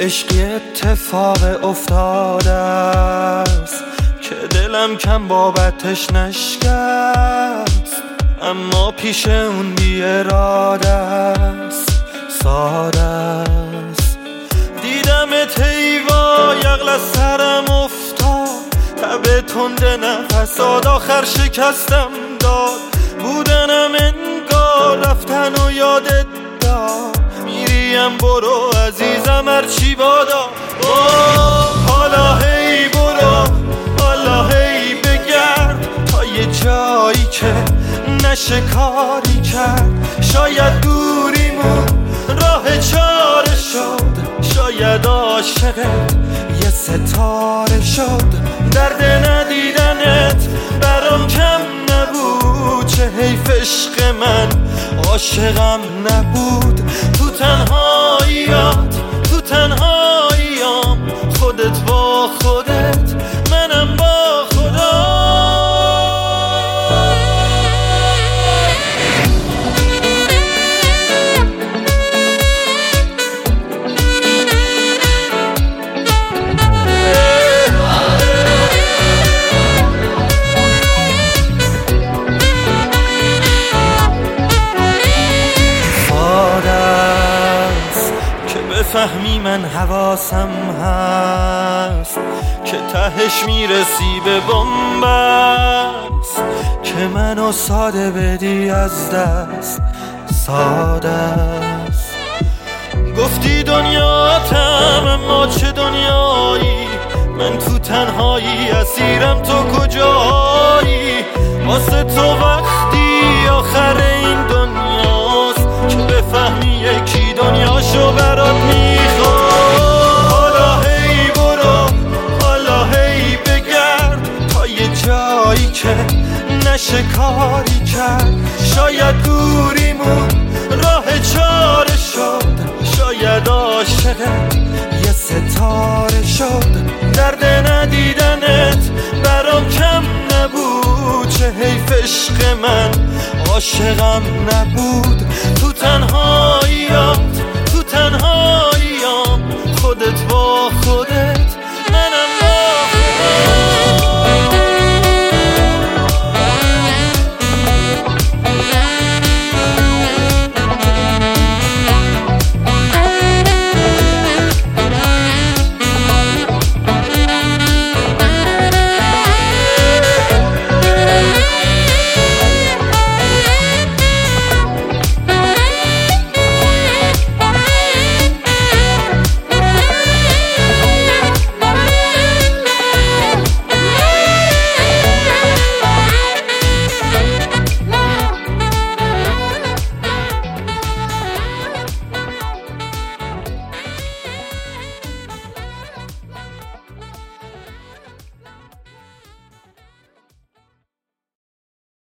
عشقی اتفاق افتاده است که دلم کم بابتش نشکست، اما پیش اون بی اراده است، ساده است. دیدمت ایوا یغل از سرم افتاد، تب تند نفسات آخر شکستم داد. بودنم انگار رفتن و یادت داد، میریم برو عزیزم هرچی بادا. حالا هی برو، حالا هی بگرد تا یه جایی که نشه کاری کرد. شاید دوریمون راه چاره شد، شاید عاشقت یه ستاره شد. درد ندیدنت برام کم نبود، چه حیف عشق من عاشقم نبود. تو تنهاییات، تو تنهاییام، خودت با خودت، منم با خدا. فهمی من حواسم هست که تهش میرسی به بنبست، که منو ساده بدی از دست، ساده است. گفتی دنیاتم اما چه دنیایی، من تو تنهایی اسیرم، تو کجایی؟ واسه تو وقتی آخر این دنیاست که بفهمی یکی دنیاشو برات میخواد. حالا هی برو، حالا هی بگرد تا یه جایی که نشه کاری کرد. شاید دوریمون راه چاره شد، شاید عاشقت یه ستاره شد. درد ندیدنت برام کم نبود، چه حیف عشق من عاشقم نبود. تو تنهاییات، تو تنهایی